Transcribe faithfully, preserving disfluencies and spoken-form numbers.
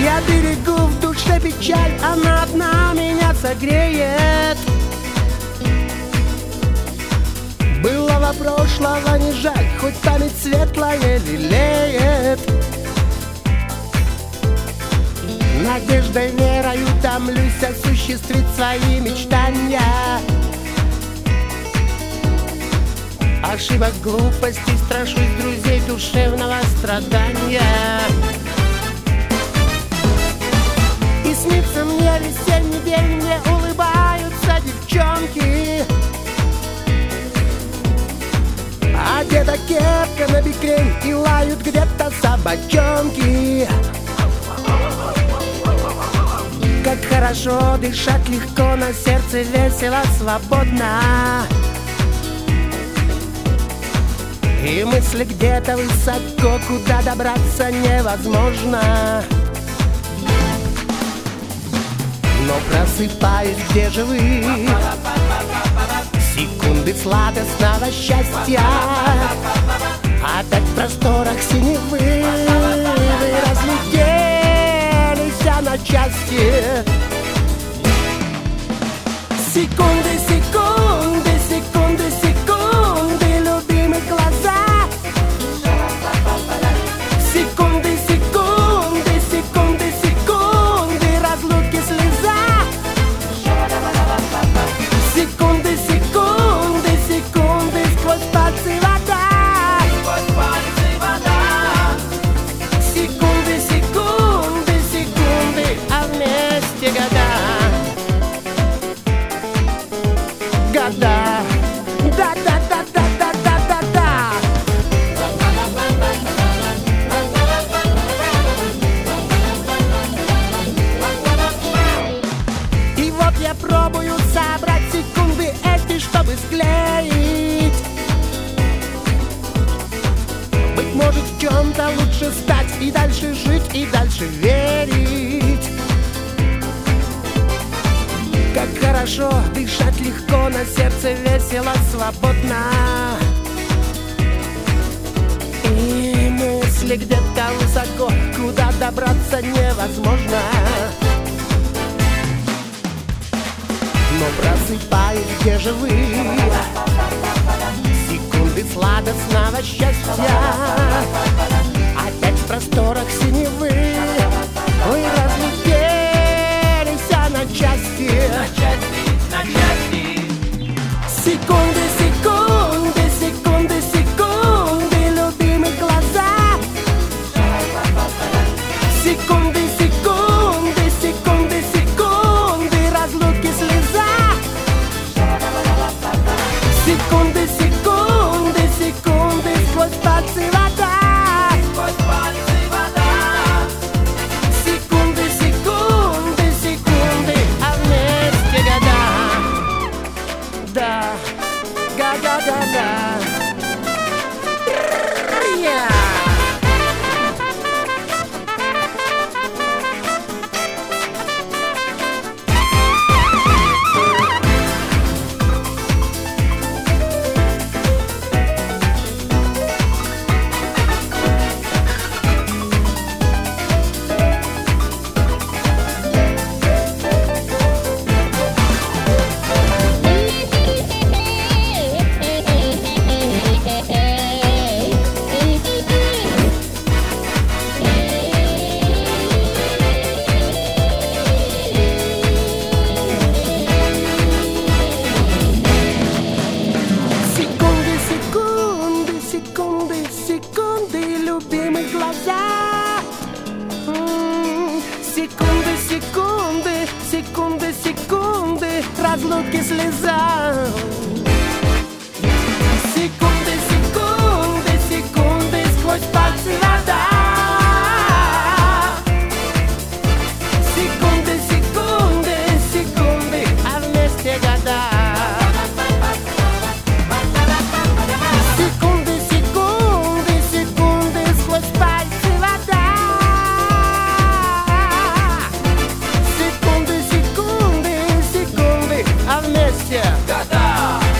Я берегу в душе печаль, она одна меня согреет. Былого прошлого не жаль, хоть память светлая лелеет. Надеждой, верою томлюсь осуществить свои мечтания. Ошибок, глупостей страшусь, друзей, душевного страдания. И снится мне весенний день, мне улыбаются девчонки. Одета кепка на бикрень, и лают где-то собачонки. Как хорошо дышать легко, на сердце весело, свободно. И мысли где-то высоко, куда добраться невозможно. Но просыпаюсь, где же вы? Секунды сладостного счастья. Опять в просторах синевы вы разлетелись на части. Секунды, секунды, секунды, секунды, любимых глаза. Секунды, секунды, секунды, секунды, разлуки слеза. Секунды, секунды, секунды, сквозь пальцы вода. Секунды, секунды, секунды, а вместе года. Года. Да-да-да-да-да-да-да-да. И вот я пробую собрать секунды эти, чтобы склеить. Быть может, в чем-то лучше стать, и дальше жить, и дальше верить. Как хорошо дышать легко, на сердце весело, свободно. И мысли где-то высоко, куда добраться невозможно. Но просыпаюсь, где же вы? Секунды сладостного счастья. Опять в просторах синевы вы разлетелись на части. На части, на части. Секунды, секунды, секунды, секунды, любимых глаза. Секунды, секунды, секунды, секунды, разлуки слеза. Секунды, секунды, секунды, сквозь пальцы вода. Сквозь пальцы вода. Секунды, секунды, секунды, а вместе года. Да, года-года. Yeah. Секунды, секунды, секунды, секунды, любимых глаза. М, Секунды, секунды, секунды, секунды, разлуки слеза. Секунды, секунды, секунды, сквозь пальцы вода. Секунды, секунды, секунды, а вместе года. Секунды, секунды, секунды, сквозь пальцы вода. Секунды, секунды, секунды, а вместе Года.